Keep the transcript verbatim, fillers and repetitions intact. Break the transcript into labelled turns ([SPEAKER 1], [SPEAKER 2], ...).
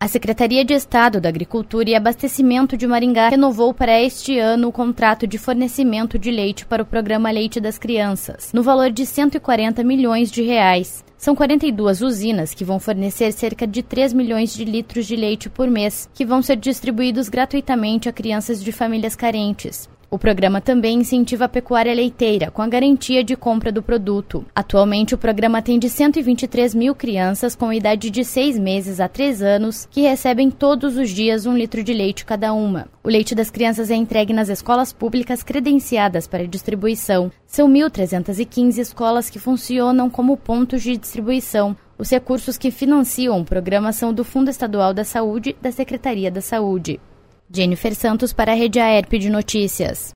[SPEAKER 1] A Secretaria de Estado da Agricultura e Abastecimento de Maringá renovou para este ano o contrato de fornecimento de leite para o programa Leite das Crianças, no valor de cento e quarenta milhões de reais. São quarenta e duas usinas que vão fornecer cerca de três milhões de litros de leite por mês, que vão ser distribuídos gratuitamente a crianças de famílias carentes. O programa também incentiva a pecuária leiteira, com a garantia de compra do produto. Atualmente, o programa atende cento e vinte e três mil crianças com idade de seis meses a três anos, que recebem todos os dias um litro de leite cada uma. O leite das crianças é entregue nas escolas públicas credenciadas para distribuição. São mil trezentas e quinze escolas que funcionam como pontos de distribuição. Os recursos que financiam o programa são do Fundo Estadual da Saúde, da Secretaria da Saúde. Jennifer Santos para a Rede A E R P de Notícias.